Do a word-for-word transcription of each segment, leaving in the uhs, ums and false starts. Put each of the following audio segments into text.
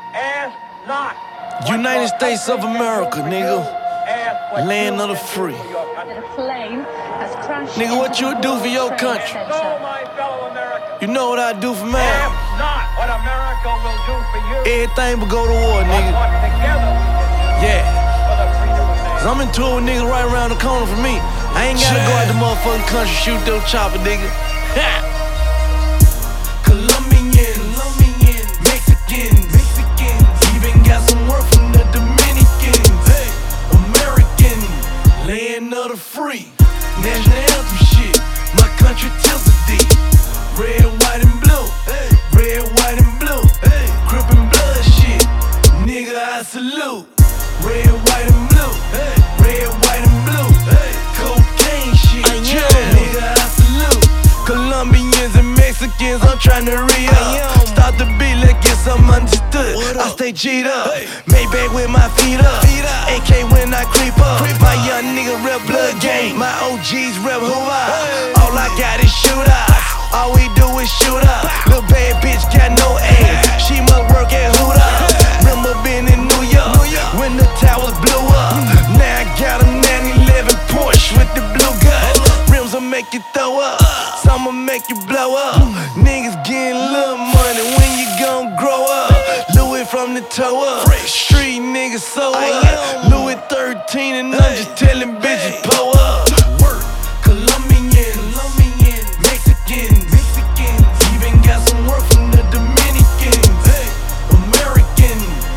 Ask not. United States of America, nigga. Land of the free. A plane has crashed. Nigga, what you do for your country? You know what I do for mine? Ask not what America will do for you. Everything but go to war, nigga. What together we can do Yeah. for the freedom of man. Cause I'm in tour with niggas right around the corner from me. I ain't gotta go out the motherfucking country shoot those chopper, nigga. Ha! Colombian, Colombian, Mexican, Mexican, even got some work from the Dominicans. Hey, American, land of the free, national anthem shit. My country tilts a D, red, white, and blue. Hey, red, white, and blue. Hey, crip and blood shit, nigga I salute. Red, white, and blue. Hey, red, white, and blue. Hey, cocaine shit, nigga I salute. Colombians and Mexicans, I'm tryna re-up. Start the beat like it's something understood. I stay G'd up, Maybach with my feet up, A K when I creep up. My young nigga rep blood game, my O Gs rep Hoover. All I got is shooters, all we do is shoot up. Lil' bad bitch got no aim, she must work at Hooter. Remember being in New York, when the towers blew up. Now I got a nine eleven Porsche with the blue gut. Rims will make you throw up, summer make you blow up. Niggas getting little money, when you gon' grow up? Louis from the toe up, street niggas so up. Louis thirteen and I'm just telling bitches pull up. Work, Colombian, Colombian, Mexican, Mexican, even got some work from the Dominicans. Hey, American,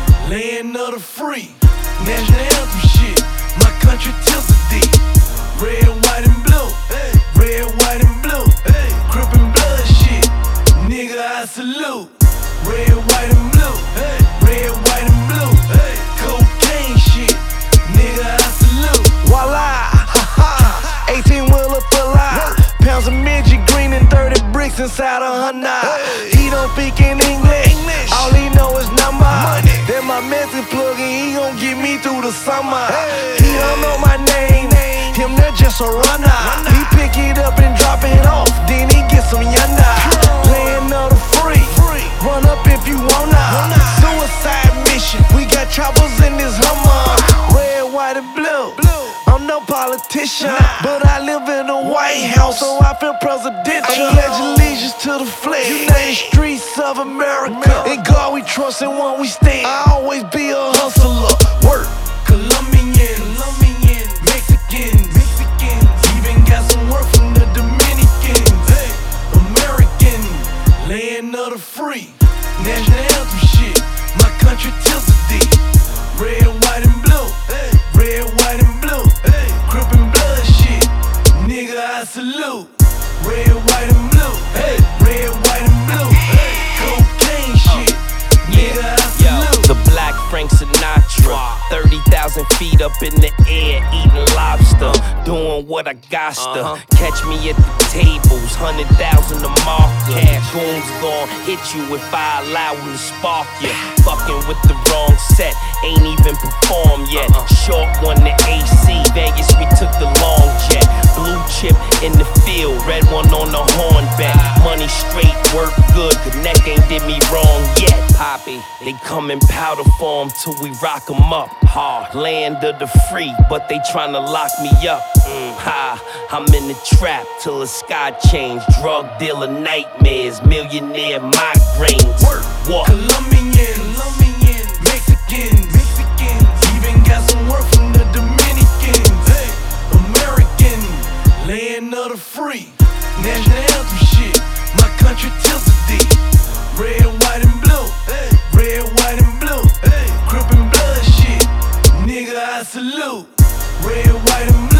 land of the free, national anthem shit. My country tilts a D, red, white, and blue. Hey, red, white, and blue. Hey, crip and blood shit, nigga I salute. Red, white, and blue. Hey, red, white, and blue. Hey, cocaine shit, nigga I salute. Voila, ha ha, eighteen wheeler for life. Pounds of midget green and thirty bricks inside a Honda. He don't speak in English, all he know is number. Then my message plug and he gon' get me through the summer. He don't know my name, him there just a runner. He pick it up and drop it off, then he get some yonder. Land of the free, run up if you wanna. Suicide mission, we got choppers in this Hummer. Red, white, and blue. I'm no politician, but I live in a White House, so I feel presidential. I pledge allegiance to the flag, United Streets of America. In God we trust, and one we stand. I always be a hustler. Work, Colombian, Colombian, Mexican, Mexican, even got some work from the Dominicans. Hey, American, land of the free, national anthem shit. My country tilts a D, red, white, and blue. Hey, red, white, and blue. Hey, crip and blood shit, nigga I salute. Red, white, and blue. Hey, red, white, and blue. Hey, cocaine shit, nigga I salute. The Black Frank Sinatra, thirty thousand feet up in the air, eating lobster, doing what I got to. Uh-huh. Catch me at the tables, hundred thousand a marker. Goons gon' hit you if I allow him to spark you. Fucking with the wrong set, ain't even performed yet. Uh-uh. Short one to A C, Vegas we took the long jet. Blue chip in the field, red one on the horn bet. Money straight, work good, the neck ain't did me wrong yet. Poppy, they come in powder form till we rock 'em up hard. Land of the free, but they tryna lock me up. Mm, ha, I'm in the trap till the sky change. Drug dealer nightmares, millionaire migraines. Work, what? Colombian, Colombian, Mexican, Mexican, even got some work from the Dominicans. Hey, American, land of the free, national anthem shit. My country tilts a D, red, white, and blue. Hey, red, white, and blue. Hey, crip and blood shit, nigga I salute. Red, white, and blue.